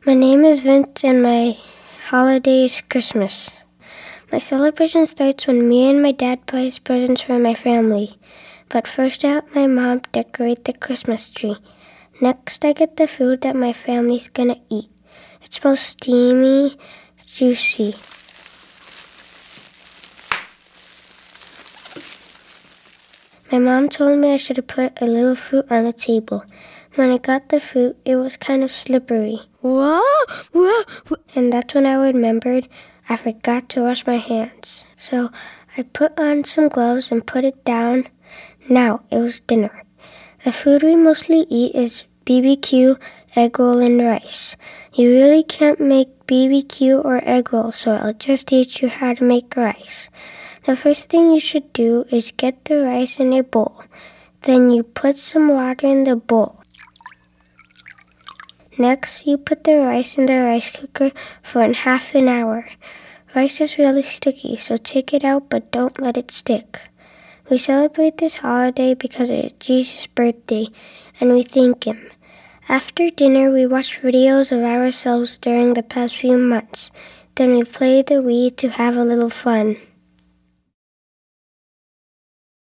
My name is Vince and my holiday is Christmas. My celebration starts when me and my dad buys presents for my family. But first I help my mom decorate the Christmas tree. Next I get the food that my family's gonna eat. It smells steamy, juicy. My mom told me I should have put a little fruit on the table. When I got the fruit, it was kind of slippery. Whoa! And that's when I remembered I forgot to wash my hands. So I put on some gloves and put it down. Now it was dinner. The food we mostly eat is BBQ, egg roll, and rice. You really can't make BBQ or egg roll, so I'll just teach you how to make rice. The first thing you should do is get the rice in a bowl. Then you put some water in the bowl. Next, you put the rice in the rice cooker for half an hour. Rice is really sticky, so take it out, but don't let it stick. We celebrate this holiday because it is Jesus' birthday, and we thank him. After dinner, we watch videos of ourselves during the past few months. Then we play the Wii to have a little fun.